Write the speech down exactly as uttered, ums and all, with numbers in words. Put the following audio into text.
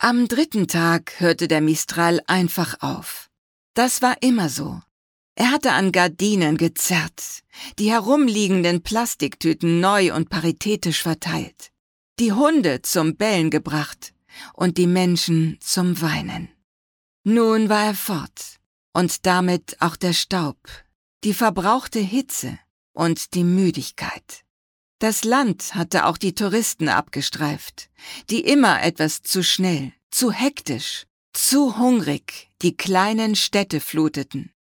Am dritten Tag hörte der Mistral einfach auf. Das war immer so. Er hatte an Gardinen gezerrt, die herumliegenden Plastiktüten neu und paritätisch verteilt, die Hunde zum Bellen gebracht und die Menschen zum Weinen. Nun war er fort, und damit auch der Staub, die verbrauchte Hitze und die Müdigkeit. Das Land hatte auch die Touristen abgestreift, die immer etwas zu schnell, zu hektisch, zu hungrig die kleinen Städte fluteten.